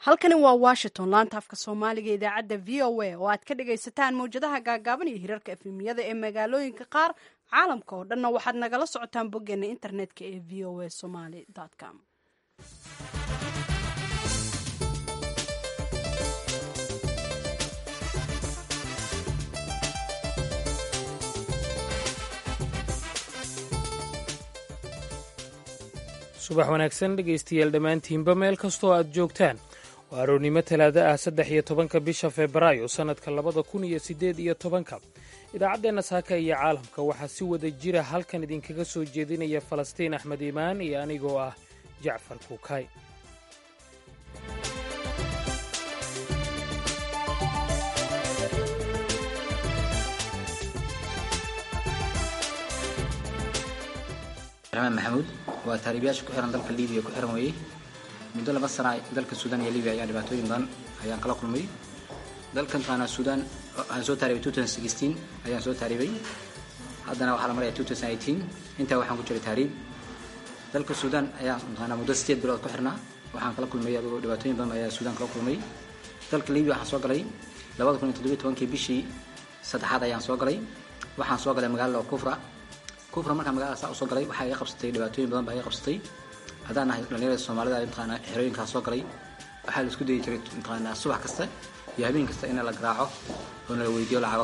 halkani waa washington laanta afka soomaaliga idaacadda v o a oo aad ka dhagaysataan mawjadaha gaagaaban iyo hirarka efemiyada ee magaalooyinka qaar caalamka oo dhanna waxaad nagala socotaan boggeena internetka ee v o a somaly com. subax wanaagsan dhegaystayaal dhammaantiinba meel kastoo aad joogtaan waa aroornimo talaada ah 13 bisha febraayo sannadka 2018 idaacaddeenna saaka iyo caalamka waxaa si wada jira halkan idinkaga soo jeedinaya falastiin axmed iimaan iyo anigoo ah jacfar kuukay. maxamuud waa taariikhyaasha ku xiran dalka Liibiya ku xiran weeyay muddo 2 sano dalka Suudaan iyo Liibiya ayaa dhibaatooyin badan ayaan kala kulmay dalkan taana Suudaan aan soo taariibay 2016 ayaan soo taariibay haddana waxaa la maray 2018 inta waxaan ku jiray taariib dalka Suudaan ayaa taana muddo 8 bilood ku xirnaa waxaan kala kulmay adoo dhibaatooyin badan ayaa Suudaan kala kulmay dalka Liibiya waxaan soo galay 2017 bishii saddexaad ayaan soo galay waxaan soo galay magaalada kufra markaan magaalada saa u soo galay waxaa iga qabsatay dhibaatooyin badan baa iga qabsatay haddaan ahay dhalinyarada Soomaalida intaana xerooyinkaas soo galay waxaa la isku dayay jiray intaana subax kasta iyo habeen kasta in la garaaco oo la weydiiyo lacago.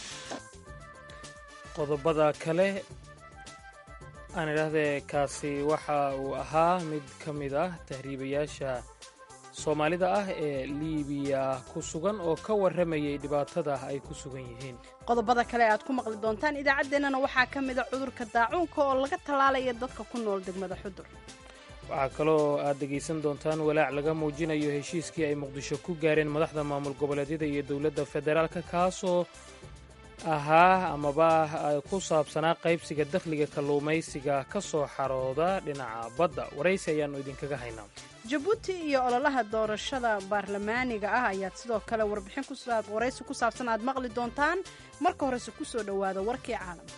qodobada kale aan idhaahdee kaasi waxa uu ahaa mid ka mid ah tahriibayaasha Soomaalida ah ee Liibiya ku sugan oo ka warramayay dhibaatada ay ku sugan yihiin. qodobada kale aad ku maqli doontaan idaacaddeenana waxaa ka mid ah cudurka daacuunka oo laga tallaalaya dadka ku nool degmada Xudur. waxaa kaloo aad dhegaysan doontaan walaac laga muujinayo heshiiskii ay Muqdisho ku gaareen madaxda maamul goboleedyada iyo dowladda federaalka kaasoo ahaa amaba ku saabsanaa qaybsiga dakhliga kalluumaysiga ka soo xarooda dhinaca badda. waraysi ayaannu idinkaga haynaa. jabuuti iyo ololaha doorashada baarlamaaniga ah ayaad sidoo kale waraysi ku saabsan aad maqli doontaan marka horese ku soo dhowaada warkii caalamka.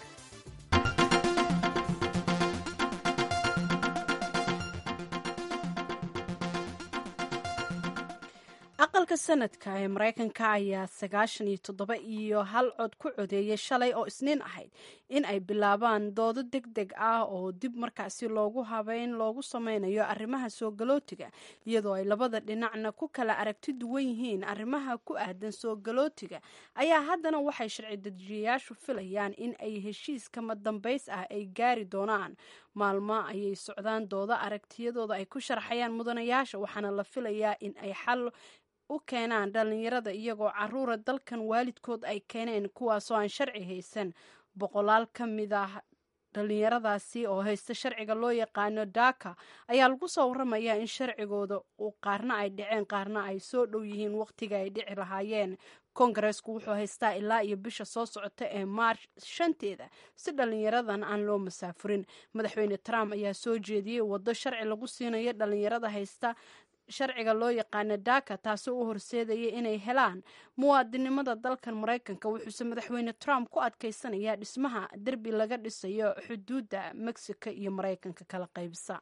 aqalka sanadka ee maraykanka ayaa 97 iyo hal cod ku codeeyay shalay oo isniin ahayd in ay bilaabaan doodo degdeg ah oo dib markaasi loogu sameynayo arrimaha soo galootiga iyadoo ay labada dhinacna ku kala aragti duwan yihiin arrimaha ku aadan soo galootiga ayaa haddana waxay sharci dejiyayaashu filayaan in ay heshiis kama dambays ah ay gaari doonaan maalmo ayay socdaan dooda aragtiyadooda ay ku sharxayaan mudanayaasha waxaana la filayaa in ay xal u keenaan dhalinyarada iyagoo caruura dalkan waalidkood ay keeneen kuwaasoo aan sharci haysan. boqolaal ka mid ah dhalinyaradaasi oo haysta sharciga loo yaqaano daaka ayaa lagu soo waramayaa in sharcigooda qaarna ay dhaceen qaarna ay soo dhow yihiin waqtiga ay dhici lahaayeen. kongareesku wuxuu haystaa ilaa iyo bisha soo socota ee maarch 5 si dhalinyaradan aan loo masaafurin. madaxweyne Trump ayaa soo jeediyey waddo sharci lagu siinayo dhalinyarada haysta sharciga loo yaqaano daaka taasoo u horseedaya inay helaan muwaadinimada dalkan Maraykanka. wuxuuse madaxweyne Trump ku adkaysanayaa dhismaha derbi laga dhisayo xuduudda Mexico iyo Maraykanka kala qaybisa.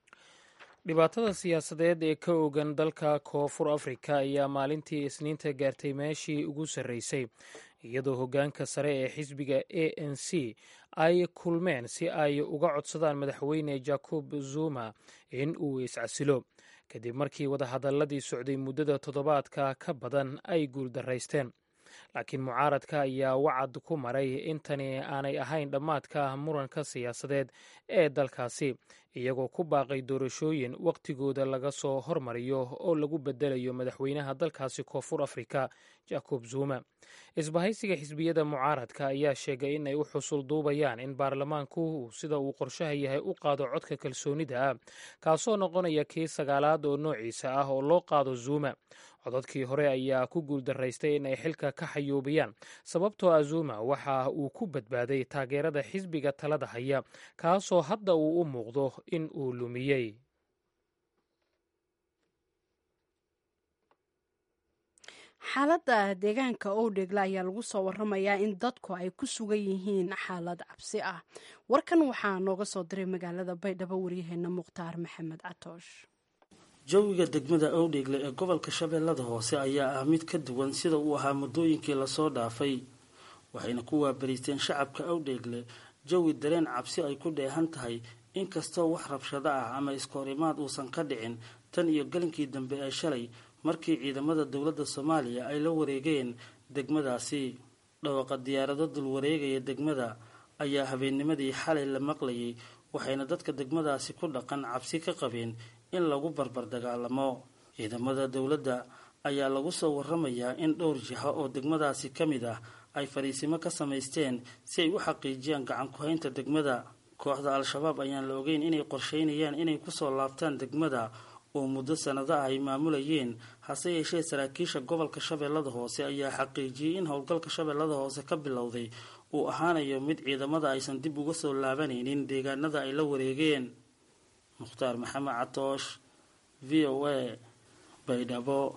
dhibaatada siyaasadeed ee ka ogan dalka koonfur Afrika ayaa maalintii isniinta gaartay meeshii ugu sarreysay iyadoo hoggaanka sare ee xisbiga ANC ay kulmeen si ay uga codsadaan madaxweyne Jacob Zuma in uu iscasilo kadib markii wadahadalladii socday muddada toddobaadka ka badan ay guuldaraysteen. laakiin mucaaradka ayaa wacad ku maray intani aanay ahayn dhammaadka muranka siyaasadeed ee dalkaasi iyagoo ku baaqay doorashooyin wakhtigooda laga soo hormariyo oo lagu bedelayo madaxweynaha dalkaasi koonfur Afrika Jacob Zuma. isbahaysiga xisbiyada mucaaradka ayaa sheegay in ay u xusul duubayaan in baarlamaanku sida uu qorshaha yahay u qaado codka kalsoonida ah kaasoo noqonaya kii 9aad oo noociisa ah oo loo qaado Zuma. codadkii hore ayaa ku guuldaraystay in ay xilka ka xayuubiyaan sababtoo ah Zuma waxa uu ku badbaaday taageerada xisbiga talada haya kaasoo hadda uu u muuqdo in uu lumiyey. xaaladda deegaanka Owdheegle ayaa lagu soo waramayaa in dadku ay ku sugan yihiin xaalad cabsi ah. warkan waxaa nooga soo diray magaalada Baydhabo waryaheena Mukhtaar Maxamed Catoosh. jawiga degmada Owdheegle ee gobolka Shabeellada Hoose ayaa ah mid ka duwan sida uu ahaa muddooyinkii lasoo dhaafay, waxayna ku waabariisteen shacabka Owdheegle jawi dareen cabsi ay ku dheehan tahay inkastoo wax rabshado ah ama iskoorimaad uusan ka dhicin tan iyo galinkii dambe ee shalay markii ciidamada dowladda Soomaaliya ay la wareegeen degmadaasi. Dhawaqa diyaarado dul wareegaya degmada ayaa habeennimadii xalay la maqlayay, waxayna dadka degmadaasi ku dhaqan cabsi ka qabeen in lagu barbar dagaalamo. Ciidamada dowladda ayaa lagu soo waramayaa in dhowr jiho oo degmadaasi ka mid ah ay fariisimo ka samaysteen si ay u xaqiijiyaan gacan ku haynta degmada. Kooxda Al-Shabaab ayaan la ogeyn inay qorsheynayaan inay kusoo laabtaan degmada oo muddo sanado ah ay maamulayeen, hase yeeshee saraakiisha gobolka Shabeellada Hoose ayaa xaqiijiyay in howlgalka Shabeellada Hoose ka bilowday uu ahaanayo mid ciidamada aysan dib uga soo laabanaynin deegaanada ay la wareegeen. Mukhtaar Maxamed Catoosh, VOA, Baydhabo.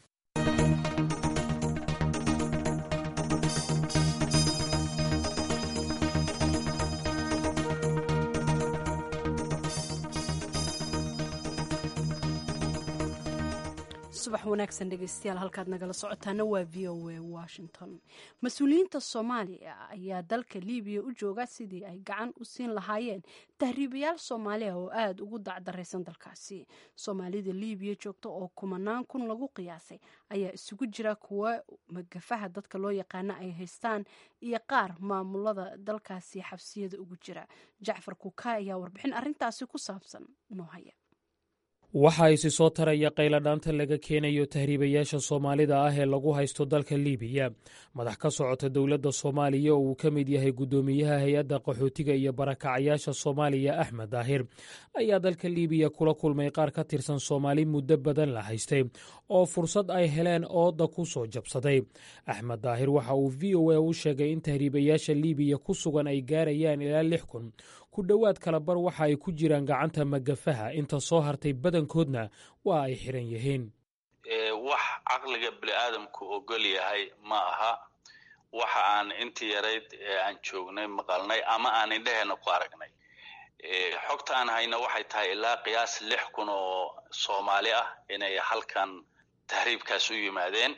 subax wanaagsan dhegeystayaal, halkaad nagala socotaana waa VOA Washington. mas-uuliyiinta Soomaaliya ayaa dalka Liibiya u jooga sidii ay gacan u siin lahaayeen tahriibayaal Soomaaliya oo aad ugu dacdaraysan dalkaasi. Soomaalida Liibiya joogta oo 10,000 lagu qiyaasay ayaa isugu jira kuwa magafaha dadka loo yaqaana ay haystaan iyo qaar maamulada dalkaasi xabsiyada ugu jira. Jacfar Kuka ayaa warbixin arrintaasi ku saabsan noo haya. waxa isi soo taraya qayladhaanta laga keenayo tahriibayaasha Soomaalida ah ee lagu haysto dalka Liibiya. madax ka socota dowladda Soomaaliya oo uu ka mid yahay gudoomiyaha hay-adda qaxootiga iyo barakacayaasha Soomaaliya Axmed Daahir ayaa dalka Liibiya kula kulmay qaar ka tirsan Soomaali muddo badan la haystay oo fursad ay heleen ooda ku soo jabsaday. Axmed Daahir waxa uu VOA u sheegay in tahriibayaasha Liibiya ku sugan ay gaarayaan ilaa 6,000, ku dhowaad kala bar waxa ay ku jiraan gacanta magafaha, inta soo hartay badankoodna waa ay xiran yihiin. wax caqliga bini'aadamku ogol yahay ma aha. waxa aan intii yarayd aan joognay maqalnay ama aan indheheena ku aragnay. xogta aan hayna waxay tahay ilaa qiyaas 6,000 oo Soomaali ah inay halkan tahriibkaas u yimaadeen,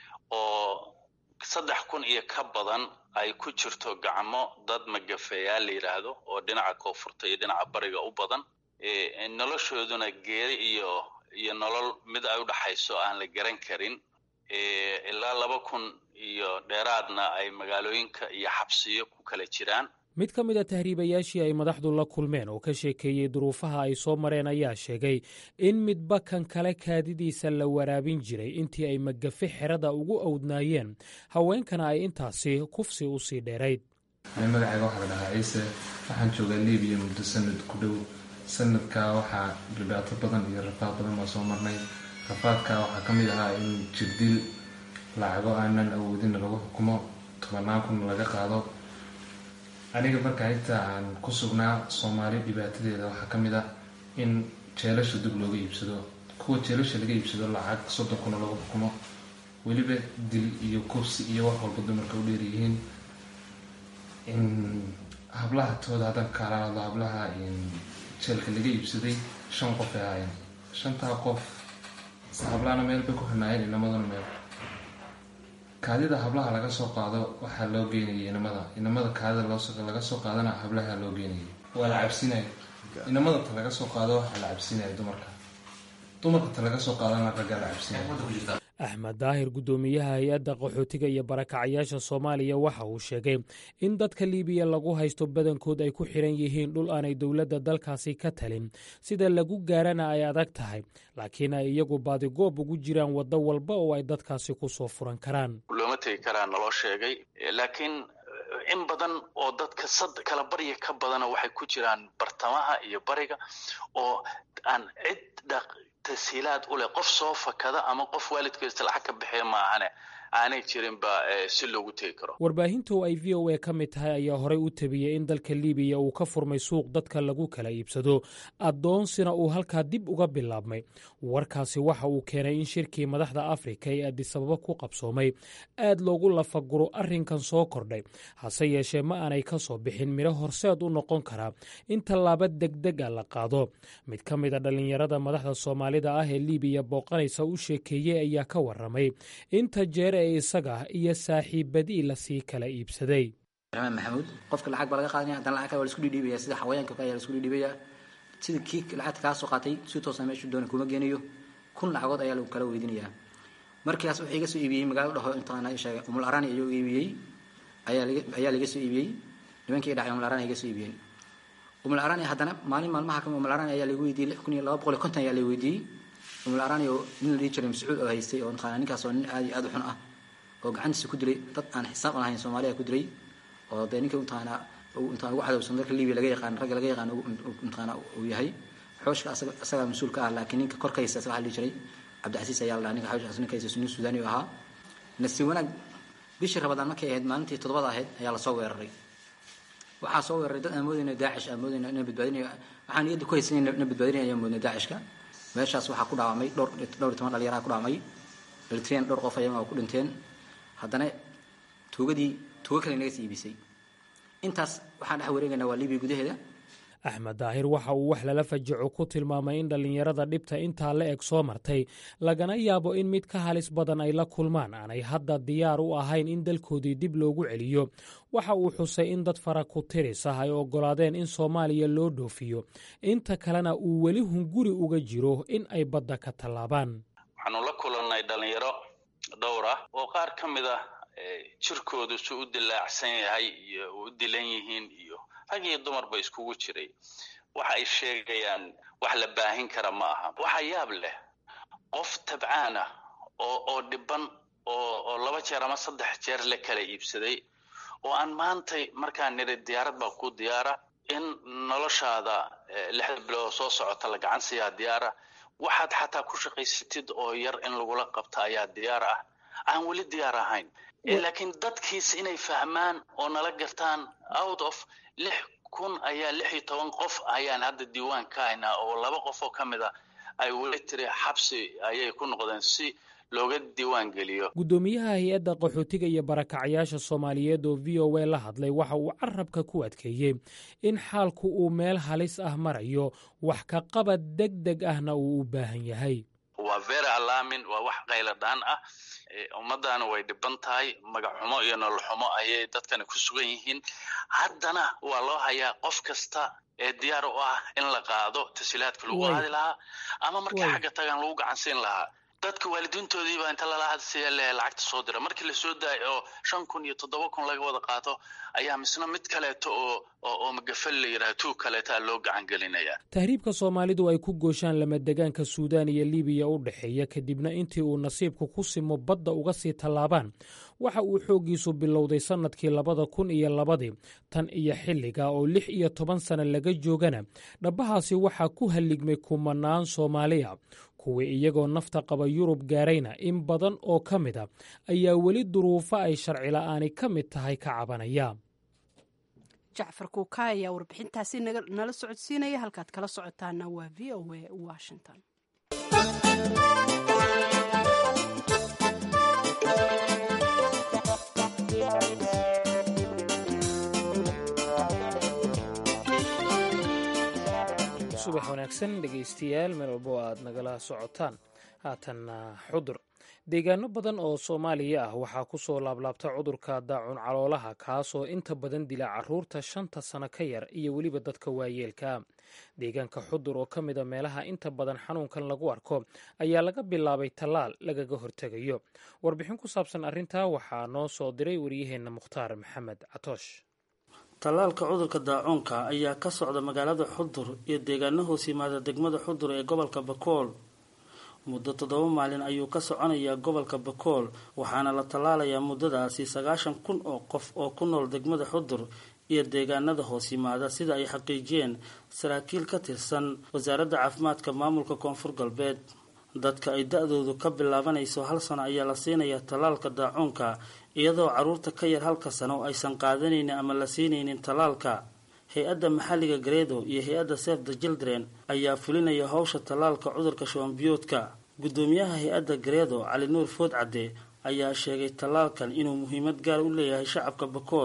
oo 3,000 iyo ka badan ay ku jirto gacmo dad magafeeyaal la yiraahdo oo dhinaca koonfurta iyo dhinaca bariga u badan. noloshooduna geeri iyo nolol mid ay u dhaxayso aan la garan karin. ilaa 2,000 iyo dheeraadna ay magaalooyinka iyo xabsiyo ku kala jiraan. mid ka mid a tahriibayaashii ay madaxdu la kulmeen oo ka sheekeeyey duruufaha ay soo mareen ayaa sheegay in midba kan kale kaadidiisa la waraabin jiray intii ay magafe xerada ugu awdnaayeen, haweenkana ay intaasi kufsi u sii dheerayd. magacayga waxaa la dhahaa ciise, waxaan joogaa Liibiya muddo sanad ku dhow. sanadkaa waxaa dhibaato badan iyo rafaad badan baa soo marnay. rafaadkaa waxaa ka mid ahaa in jirdil, lacago aanan awoodin lagu xukumo, 10,000 laga qaado. aniga markaa inta aan ku sugnaa Soomaali dhibaatadeeda waxaa ka mid ah in jeelasha dib looga iibsado. kuwa jeelasha laga iibsado lacag 30,000 lagu xukumo, weliba dil iyo kufsi iyo wax walba dumarka u dheeryihiin. in hablaha tooda hadan kaalaalado hablaha jeelka laga iibsaday 5 qof ay ahaayeen. 5taa qof hablahana meel bay ku xirnaayeen, inamadana meel. kaadida hablaha laga soo qaado waxaa loo geynayay inamada kaadida laga soo qaadana hablaha loo geynayay. waa la cabsinaya. inamada ta laga soo qaado waxaa la cabsinaya dumarka ta laga soo qaadana raggaa la cabsinaya. Axmed Daahir, gudoomiyaha hay-adda qaxootiga iyo barakacayaasha Soomaaliya, waxa uu sheegay in dadka Liibiya lagu haysto badankood ay ku xiran yihiin dhul aanay dowladda dalkaasi ka talin, sida lagu gaarana ay adag tahay, laakiin ay iyagu baadigoob ugu jiraan waddo walba oo ay dadkaasi ku soo furan karaan. looma tegi karaa naloo sheegay, laakiin in badan oo dadka kala barya ka badana waxay ku jiraan bartamaha iyo bariga oo aan cid tasiilaad u leh. qof soo fakada ama qof waalidkiisa lacag ka bixiya maahane aanay jirinba si loogu tegi karo. warbaahintu ay VOA ka mid tahay ayaa horey u tabiyey in dalka Liibiya uu ka furmay suuq dadka lagu kala iibsado, addoonsina uu halkaa dib uga bilaabmay. warkaasi waxa uu keenay in shirkii madaxda Afrika ee Addis Ababa ku qabsoomay aad loogu lafaguro arrinkan soo kordhay, hase yeeshee ma aanay ka soo bixin midho horseed u noqon karaa in tallaabo degdeg ah la qaado. mid ka mid a dhallinyarada madaxda soomaalida ah ee liibiya booqanaysa u sheekeeyey ayaa ka warramay inta jeer ee isaga iyo saaxiibadii lasii kala iibsaday. raxmaan maxamuud qofka lacag baa laga qaadanaya haddana lacag waa la isku dhiibaya sida xawayaanka ayaa la isku dhiibaya sida kii lacagta kaa soo qaatay si toosan meeshu doona kuma geenayo 1,000 lacagood ayaa lagu kala weydiinayaa. markaas wuxuu iga soo iibiyey magaalada dhaho intaan ay sheegay Umul Arani ayuu iibiyey ayaa laga soo iibiyey nimankii dhacay Umul Arani iga soo iibiyeen. Umul Arani haddana maalmaha ka Umul Arani ayaa lagu weydiiyey 6,250 ayaa lagu weydiiyey. Umul Arani oo nin la jiray Mas'uud oo haystay oo ninkaas oo nin aad u xun ah oo gacantiisa ku dilay dad aan xisaab lahayn Soomaaliya ku dilay oo ninka intaan ugu cadawsan dalka Liibiya laga yaqaan rag laga yaqaan intaan uu yahay xooshka asaga mas'uulka ah laakiin ninka korkaysa waxa la jiray Cabdicasiis ayaa la ninka xooshka ninkaisa Sunni Suudaani ahaa nasi wanaag bishii Ramadaan markay ahayd maalintii 7 ahayd ayaa la soo weeraray. waxaa soo weeraray dad amoodina Daacish amoodina inay badbaadinayaan waxaan iyada ku haysan inay badbaadinayaan amoodina Daacishka. meeshaas waxaa ku dhaawamay dhowr 10 dhalinyaro ku dhaawamay Eritrean dhowr qof ayaa ku dhinteen haddana tuugo kale naga siibisay. intaas waxaan dhex wareegaynaa waa Liibiya gudaheeda. Axmed Daahir waxa uu wax lala fajaco ku tilmaamay in dhalinyarada dhibta intaa la eg soo martay lagana yaabo in mid ka halis badan ay la kulmaan aanay hadda diyaar u ahayn in dalkoodii dib loogu celiyo. waxa uu xusay in dad fara ku tiris ah ay oggolaadeen in Soomaaliya loo dhoofiyo inta kalena uu weli hunguri uga jiro in ay badda ka tallaabaan. waxaanu la kulannay dhalinyaro dhowr ah oo qaar ka mid ah jirkoodu si u dilaacsan yahay iyo u dilan yihiin iyo rag iyo dumar ba iskugu jiray. waxa ay sheegayaan wax la baahin kara ma aha. waxa yaab leh qof tabcaan ah oo dhiban oo 2 jeer ama 3 jeer la kala iibsaday oo aan maantay markaan niri diyaarad baa ku diyaara in noloshaada 6 bilood soo socota la gacan siiya diyaara waxaad xataa ku shaqaysatid oo yar in lagula qabto ayaa diyaar ah aan weli diyaar ahayn. laakiin dadkiis inay fahmaan oo nala gartaan out of 6,000 ayaa 16 qof ayaan hadda diiwaan ka haynaa oo 2 qof oo kamid ah ay weli tiri xabsi ayay ku noqdeen si looga diiwaan geliyo. gudoomiyaha hay'adda qaxootiga iyo barakacayaasha Soomaaliyeed oo VOA la hadlay waxa uu carabka ku adkeeyey in xaalku uu meel halis ah marayo wax ka qabad degdeg ahna uu u baahan yahay. waa very alarming waa wax qayla daan ah. ummadana way dhiban tahay magac xumo iyo nolol xumo ayay dadkani ku sugan yihiin. haddana waa loo hayaa qof kasta ee diyaar u ah in la qaado tasiilaadka lagu qaadi lahaa ama markii xagga tagan lagu gacansiin lahaa. dadka waalidiintoodii baa inta lala hadsiya lacagta soo dira markii la soo daayo oo 5,000 iyo 7,000 laga wada qaato ayaa misna mid kaleeto oo magafal la yiraahdo kaleeta loo gacan gelinaya. tahriibka Soomaalidu ay ku gooshaan lama deegaanka Suudaan iyo Liibiya u dhaxeeya kadibna intii uu nasiibku ku simo badda uga sii tallaabaan waxa uu xoogiisu bilowday sanadkii 2002 tan iyo xilliga oo 16 sano laga joogana dhabahaasi waxa ku haligmay kumanaan Soomaaliya kuwa iyagoo nafta qaba Yurub gaarayna in badan oo ka mid ah ayaa weli duruufo ay sharci la'aani ka mid tahay ka cabanaya. Jacfar Kuuka ayaa warbixintaasi nala socodsiinaya halkaad kala socotaana waa VOA Washington. subax wanaagsan dhegaystayaal meel walbo aad nagala socotaan. haatanna xudur deegaano badan oo Soomaaliya ah waxaa ku soo laablaabta cudurka daacun caloolaha kaasoo inta badan dila caruurta 5 sano ka yar iyo weliba dadka waayeelka. deegaanka xudur oo ka mid ah meelaha inta badan xanuunkan lagu arko ayaa laga bilaabay tallaal lagaga hortegayo. warbixin ku saabsan arrintaa waxaa noo soo diray wariyaheenna Mukhtaar Maxamed Catoosh. tallaalka cudurka daacuunka ayaa ka socda magaalada Xudur iyo deegaano hoos yimaada degmada Xudur ee gobolka Bakool. muddo 7 maalin ayuu ka soconayaa gobolka Bakool waxaana la tallaalayaa muddadaasi 90,000 oo qof oo ku nool degmada Xudur iyo deegaanada hoos yimaada sida ay xaqiijiyeen saraakiil ka tirsan wasaaradda caafimaadka maamulka Koonfur Galbeed. dadka ay da'doodu ka bilaabanayso 1 sano ayaa la siinayaa tallaalka daacuunka iyadoo caruurta ka yar 1 sano aysan qaadanaynin ama la siinaynin tallaalka. hay-adda maxalliga Gareedo iyo hay-adda Save the Children ayaa fulinaya hawsha tallaalka cudurka shuban-biyoodka. gudoomiyaha hay-adda Gareedo Cali Nuur Food Cadde ayaa sheegay tallaalkan inuu muhiimad gaar u leeyahay shacabka Bakool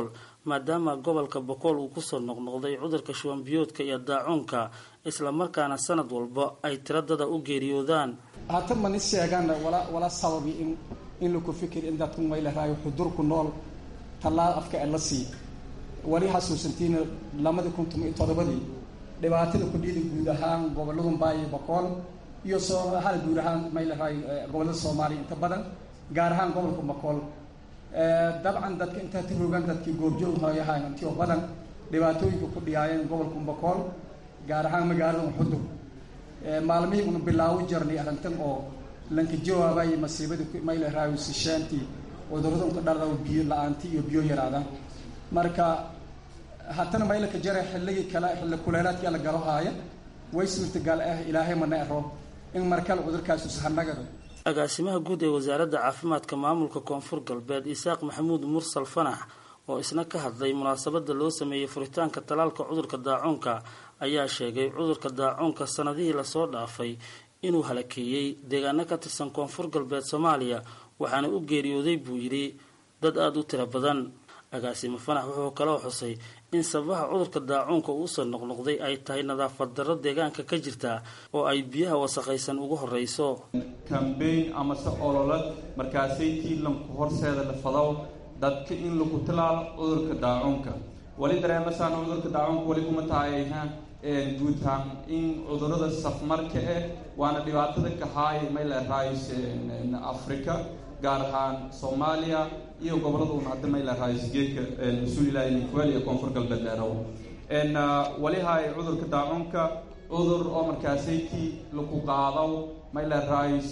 maadaama gobolka bokool uu kusoo noqnoqday cudurka shuban biyoodka iyo daacuunka islamarkaana sanad walba ay tiradada u geeriyoodaan. hata mani sheegaan wala sababi in lagu fikir in dadku mayla raayo xudurku nool talaal afka la sii wali xasuusantiina 2017 dhibaatada ku dhigay guud ahaan gobolada Baay Bokool iyo Soomaaliya guud ahaan mayla raayo gobolada Soomaaliya inta badan gaar ahaan gobolka Bokool dabcan dadka inta tirogan dadkii goobjoog hooyahay intii badan dhibaatooyinka ku dhigayeen gobolka Bokool gaar ahaan magaalada Xudur maalmihii uu bilaaw jirnay arrintan oo lanka jawaabay masiibada mayla raayo sishaanti cudurrada ka dhalada biyo la'aanti iyo biyo yaraada marka hatana mayla ka jaray xilliga kala xilli kuleelaadka la garo haaya way suurtagal ah ilaahay ma neero in markale cudurkaas uu sahnagado. agaasimaha guud ee wasaaradda caafimaadka maamulka koonfur galbeed Isaaq Maxamuud Mursal Fanax oo isna ka hadlay munaasabada loo sameeyay furitaanka talaalka cudurka daacuunka ayaa sheegay cudurka daacuunka sanadihii la soo dhaafay inuu halakeeyay deegaano ka tirsan koonfur galbeed Soomaaliya waxaana u geeriyooday buu yiri dad aad u tiro badan. agaasimo Fanax wuxuu kala xusay in sababaha cudurka daacuunka uu soo noqnoqday ay tahay nadaafad darro deegaanka ka jirta oo ay biyaha wasakhaysan ugu horeyso. campaign ama ololad markaasay tiilanku horseeda la fadaw dadka in lagu talaalo cudurka daacuunka wali dareemasaan cudurka daacuunka wali kuma taayayhaan guud ahaan in cudurrada safmarka waana dhibaatada ka haay meel raayis Afrika gaar ahaan Soomaaliya iyo gobolada uu hadda meel raayis geedka Suulilaay iyo koonfur galbeed dheeraw wali haay cudurka daacuunka cudur oo markaasayti lagu qaado meel raayis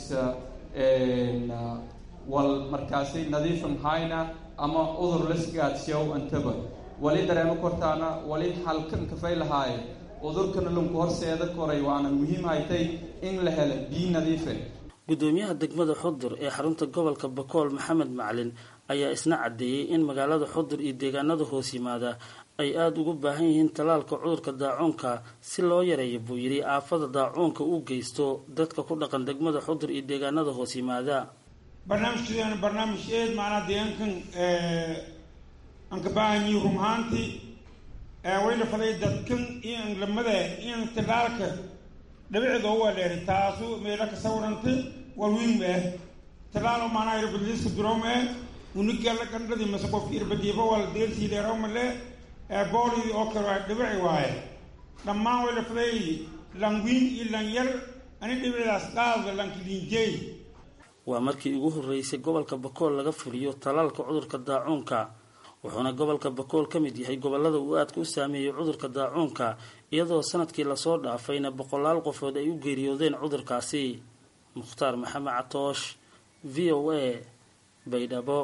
wal markaasay nadiifan hayna ama cudur la sigaadsiyo antaba wali dareemo kortaana wali halkan ka faylahay cudurkan lunku horseeda koray waana muhiim haytay in la helo biyo nadiif ah. gudoomiyaha degmada Xudur ee xarunta gobolka Bokool Maxamed Macalin ayaa isna cadeeyay in magaalada Xudur iyo deegaanada hoos yimaada ay aad ugu baahan yihiin talaalka cudurka daacuunka si loo yareeyo buu yiri aafada daacuunka uu geysto dadka ku dhaqan degmada Xudur iyo deegaanada hoos yimaada. barnaamijkan barnaamij maana deegaankan anka baahan rumaanti wayna faday dadkan in lamada in talaalka dabicda oo waleeri taasu meela ka sawirantay walwiin mee talaalo maana ay bildiska drome unigal kandadi masaqo fiirbadiiba wal deelsi leerawmale booli oo kala dabici waaye dhammaan wayna faday langwiin ilan yar ani dhibicdaas qaad lankilinjay. waa markii ugu horeysay gobolka Bokool laga fuliyo talaalka cudurka daacuunka wuxuuna gobolka Bokool ka mid yahay gobolada uu aad ku saameeyay cudurka daacuunka iyadoo sanadkii la soo dhaafayna 100 qofood ay u geeriyoodeen cudurkaasi. Mukhtaar Maxamed Catoosh VOA Baydhabo.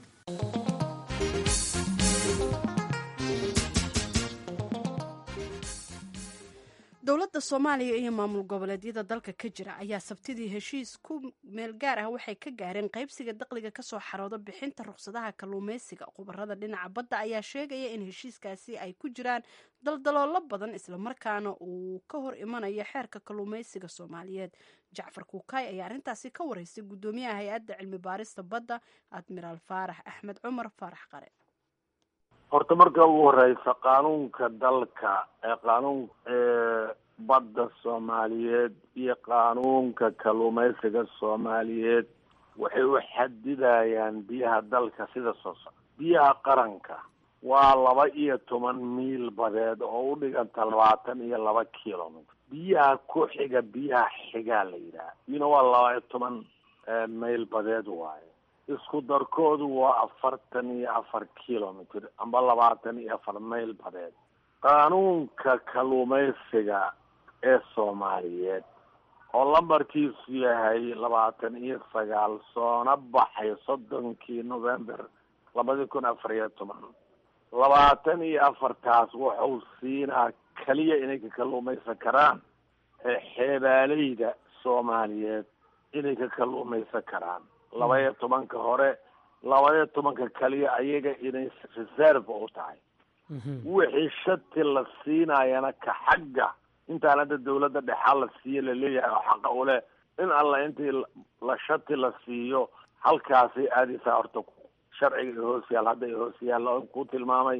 dowladda Soomaaliya iyo maamul goboleedyada dalka ka jira ayaa sabtidii heshiis ku meel gaar ah waxay ka gaareen qaybsiga dakhliga ka soo xarooda bixinta ruqsadaha kalluumeysiga. khubarada dhinaca badda ayaa sheegaya in heshiiskaasi ay ku jiraan daldaloolo badan isla markaana uu ka hor imanayo xeerka kalluumeysiga Soomaaliyeed. Jacfar Kuukay ayaa arrintaasi ka wareysay gudoomiyaha hay'adda cilmi baarista badda Admiral Faarax Axmed Cumar Faarax Qare. horta marka ugu horeysa qaanuunka dalka qaanuun badda Soomaaliyeed iyo qaanuunka kalluumeysiga Soomaaliyeed waxay u xadidayaan biyaha dalka sida soo socda. biyaha qaranka waa 12 miil badeed oo u dhiganta 22 kiiloomitir. biyaha ku xiga biyaha xiga la yiraahdo waa 12 miil badeed waaye. isku darkoodu waa 44 kiiloomitir amba 24 miil badeed. qaanuunka kalluumeysiga ee Soomaaliyeed oo lambarkiisu yahay 29 soona baxay 30 November 2014 24taas wuxuu siinaa kaliya inay ka kalluumeysan karaan xeebaaleyda Soomaaliyeed inay ka kalluumeysan karaan. 12 hore 12 kaliya ayaga inay reserve u tahay. wixii shati la siinayana ka xagga intaan hadda dawladda dhexe la siiyo la leeyahay oo xaq u leh in alla intii la shati la siiyo halkaasi aadisa horta sharciga hoos yaal hadda hoos yaal ku tilmaamay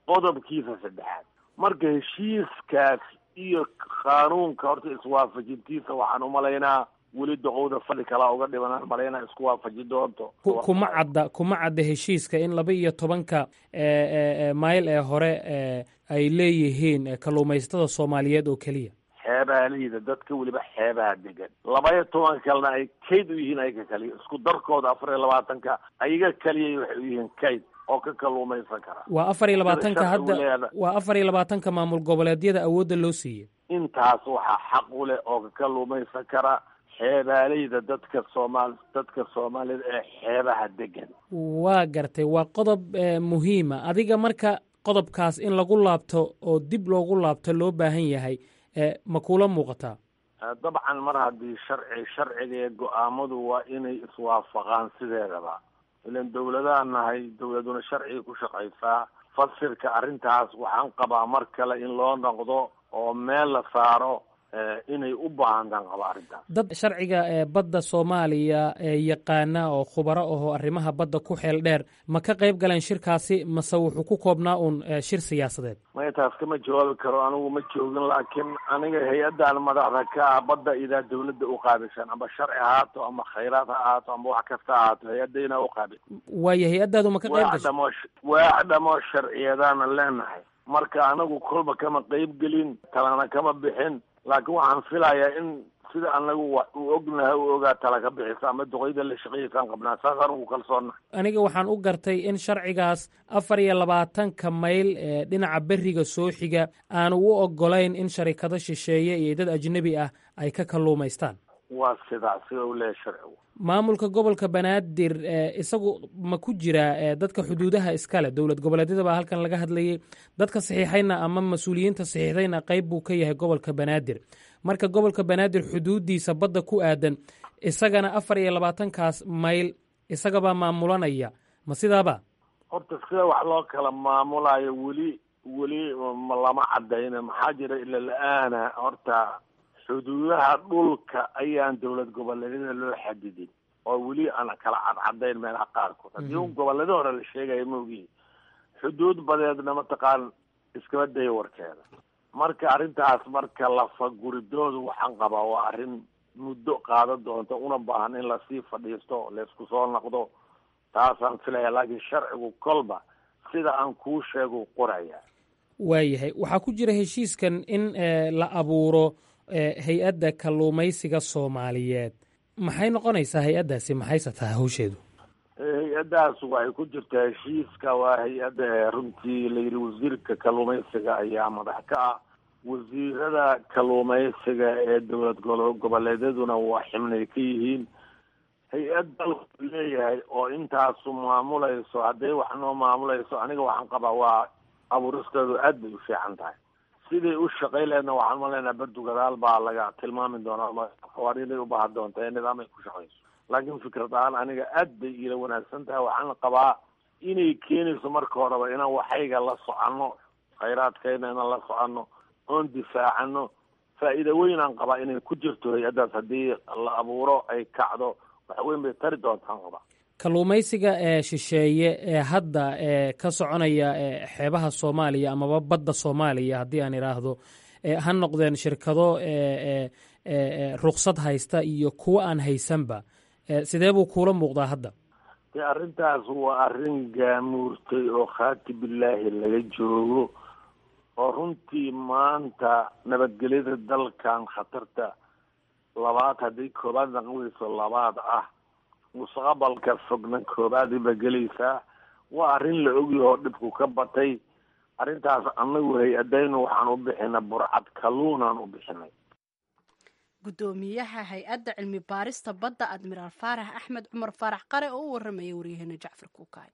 qodobkiisa saddexaad. marka heshiiskaas iyo qaanuunka horta iswaafajintiisa waxaan umalaynaa weli doqowda fadhi kalaa uga dhibanaan malaynaa isku waafaji doonto. kuma cadda heshiiska in 12 mayl ee hore ay leeyihiin kalluumaysatada Soomaaliyeed oo keliya. xeebaaleyda dadka weliba xeebaha degan 12 kalena ay kayd u yihiin ayaga kaliya isku darkooda 24 ayaga kaliya waxay u yihiin kayd oo ka kalluumaysan kara. waa 24 hadda waa 24 maamul goboleedyada awoodda loo siiyey. intaas waxaa xaq u leh oo ka kalluumaysan kara xeebaaleyda dadka Soomaalida ee xeebaha degan. waa gartay, waa qodob muhiima. adiga marka qodobkaas in lagu laabto oo dib loogu laabto loo baahan yahay ma kula muuqataa? dabcan mar haddii sharciga ee go-aamadu waa inay iswaafaqaan sideedaba. ilan dawladaha nahay, dawladuna sharciga ku shaqaysaa. fasirka arrintaas waxaan qabaa mar kale in loo noqdo oo meel la saaro inay u baahantaan qaba arrintaas. dad sharciga badda Soomaaliya yaqaana oo khubaro ahoo arrimaha badda ku xeel dheer ma ka qayb galeen shirkaasi mase wuxuu ku koobnaa uun shir siyaasadeed? maya taas kama jawaabi karo, anigu ma joogin. laakiin aniga hay-addan madaxda ka ah badda idaa dawladda u qaabilsan, ama sharci ahaato ama khayraad ha ahaato ama wax kasta ahaato, hay-adayna u qaabilsan. waayo hay-addaadu ma ka qayb gashay? waa dhamoo sharciyadaana leenahay. marka anagu kolba kama qayb gelin, talana kama bixin. laakiin waxaan filayaa in sida anagu u ognahay u ogaa tala ka bixisa ama duqeyda la shaqeeysaan qabnaa. saas anigu kalsoonna. aniga waxaan u gartay in sharcigaas 24 mayl dhinaca beriga soo xiga aanu u ogolayn in sharikado shisheeye iyo dad ajnabi ah ay ka kalluumaystaan. waa sidaa sida uu leeyahay sharcigu. maamulka gobolka Banaadir isagu ma ku jira dadka xuduudaha iskale? dowlad goboleedyada baa halkan laga hadlayay. dadka saxiixayna ama mas-uuliyiinta saxiixdayna qayb buu ka yahay gobolka Banaadir. marka gobolka Banaadir xuduudiisa badda ku aadan isagana 24kaas mayl isagabaa maamulanaya, ma sidaaba? horta sida wax loo kala maamulayo weli lama cadayna. maxaa jira ila la-aana horta xuduudaha dhulka ayaan dowlad goboleedyada loo xadidin oo weli aan kala cadcadayn meelaha qaarkood. haddii un goboleeda hore la sheegaya maogihi xuduud badeedna mataqaan iskama daya warkeeda. marka arrintaas marka lafaguridoodu waxaan qabaa waa arrin muddo qaada doonta, una baahan in lasii fadhiisto, laysku soo noqdo. taasaan filaya. laakiin sharcigu kolba sida aan kuu sheego qoraya. waayahay, waxaa ku jira heshiiskan in la abuuro hay-adda kalluumaysiga Soomaaliyeed. maxay noqonaysaa hay-addaasi? maxayse tahay hawsheedu? hay-addaas waxay ku jirtaa heshiiska. waa hay-adda runtii layidhi wasiirka kalluumaysiga ayaa madax ka ah. wasiirada kalluumaysiga ee dowlad goboleedyaduna waa xibnay ka yihiin. hay-ad dalku leeyahay oo intaasu maamulayso. hadday wax noo maamulayso aniga waxaan qabaa waa abuuristeedu aad bay u fiican tahay. siday u shaqay leedna waxaan maleynaha badu gadaal baa laga tilmaami doonaa qawaaniinay u baahan doonta ee nidaam ay ku shaqayso. laakiin fikrad ahaan aniga aad bay iila wanaagsan tahay. waxaan qabaa inay keenayso marka horeba inaan waxayga la soconno, khayraadkayna inaan la soconno, oon difaacano. faa'iida weynaan qabaa inay ku jirto hay-addaas. haddii la abuuro ay kacdo wax weyn bay tari doontaan qabaa. kalluumaysiga shisheeye hadda ka soconaya xeebaha Soomaaliya amaba badda Soomaaliya haddii aan idhaahdo, ha noqdeen shirkado ruqsad haysta iyo kuwa aan haysanba, sidee buu kuula muuqdaa hadda? dee arrintaas waa arrin gaamuurtay oo khaati billaahi laga joogo, oo runtii maanta nabadgelyada dalkan khatarta labaad haddii koobaad naqweyso labaad ah, mustaqbalka fogna koobaadiba gelaysaa. waa arrin la ogyahoo dhibku ka batay. arrintaas anagu hay-adaynu waxaan u bixinay burcad kalluunaan u bixinay. gudoomiyaha hay-adda cilmi baarista badda admiraal faarax axmed cumar faarax qare oo u warramaya waryaheena Jacfar Kuukaay.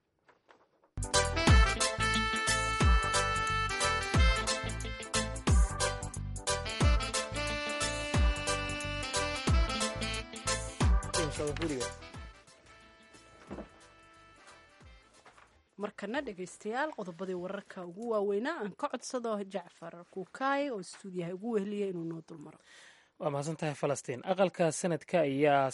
markana dhegaystayaal qodobadii wararka ugu waaweynaa aan ka codsado Jacfar Kuukaay oo stuudiyaha ugu wehliyay inuu noo dulmaro. waa mahadsantahay falastiin aqalka sanadka ayaa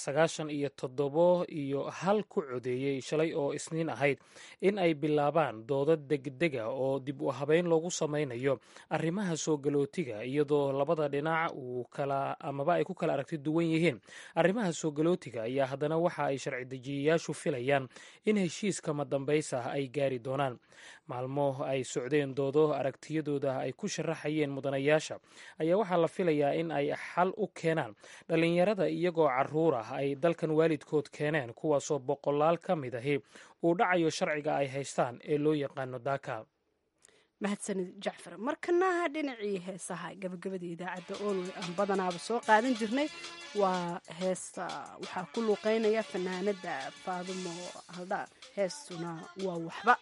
97 ku codeeyey shalay oo isniin ahayd in ay bilaabaan doodo degdega oo dib u habeyn loogu samaynayo arrimaha soo galootiga iyadoo labada dhinac amaba ay ku kala aragti duwan yihiin arrimaha soo galootiga ayaa haddana waxa ay sharci dejiyayaashu filayaan in heshiiska madambays ah ay gaari doonaan maalmo ay socdeen doodo aragtiyadooda ay ku sharaxayeen mudanayaasha ayaa waxaa la filayaa in ay xal u keenaan dhalinyarada iyagoo caruur ah ay dalkan waalidkood keeneen kuwaasoo boqolaal ka mid ahi uu dhacayo sharciga ay haystaan ee loo yaqaano daaka mahadsanid jacfar markana dhinacii heesaha gabagabada idaacadda ool aan badanaaba soo qaadan jirnay waa heesta waxaa ku luuqeynaya fanaanada faadumo haldha heestuna waa waxba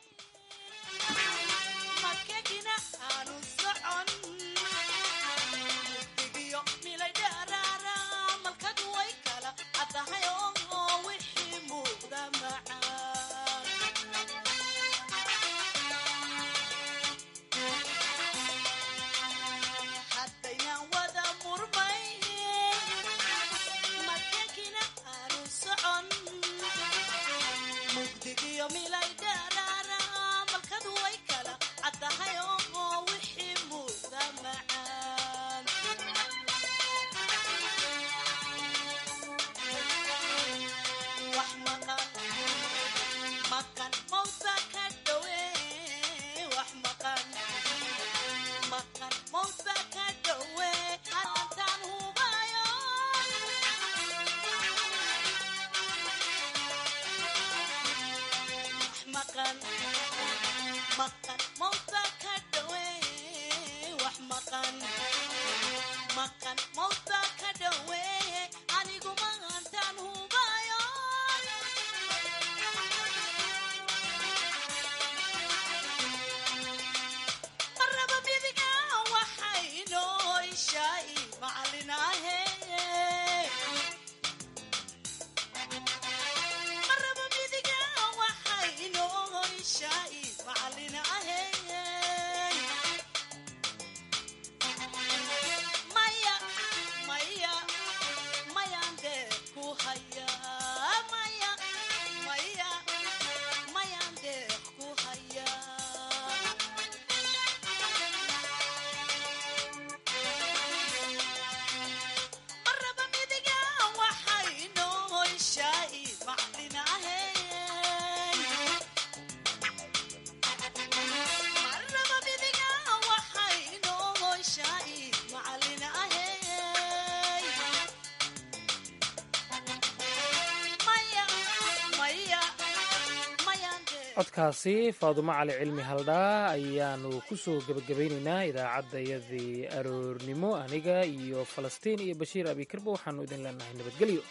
codkaasi faadumo cali cilmi haldhaa ayaanu ku soo gebagabaynaynaa idaacaddayadii aroornimo aniga iyo falastiin iyo bashiir abikarba waxaanu idin leenahay nabadgelyo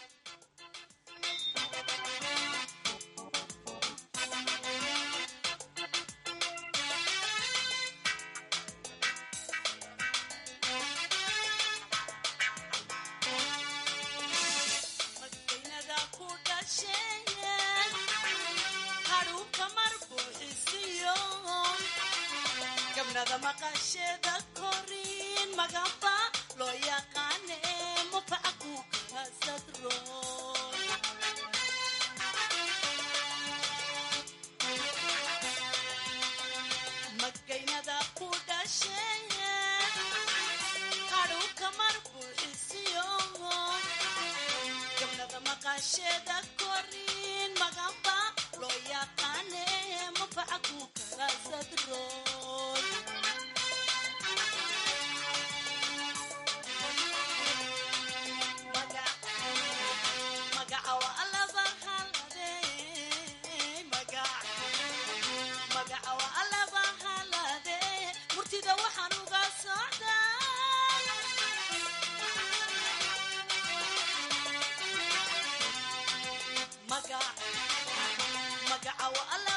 magaca